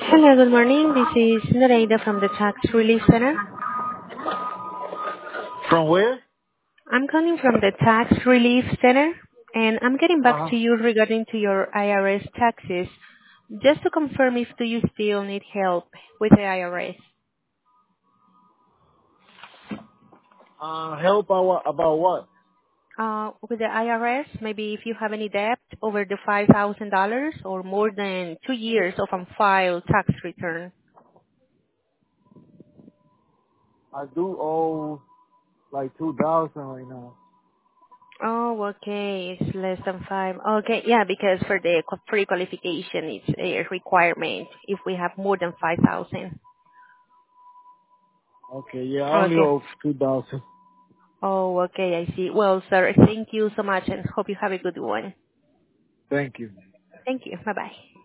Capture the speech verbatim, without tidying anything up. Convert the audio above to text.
Hello, good morning. This is Nereida from the Tax Relief Center. From where? I'm calling from the Tax Relief Center, and I'm getting back Uh-huh. to you regarding to your I R S taxes. Just to confirm if do you still need help with the I R S? Uh, help about, about what? Uh, with the I R S, maybe if you have any debt over the five thousand dollars or more than two years of unfiled tax return. I do owe like two thousand right now. Oh, okay. It's less than five. Okay, yeah, because for the qu- pre-qualification, it's a requirement if we have more than five thousand. Okay, yeah, I only Okay. owe two thousand. Oh, okay, I see. Well, sir, thank you so much and hope you have a good one. Thank you. Thank you. Bye-bye.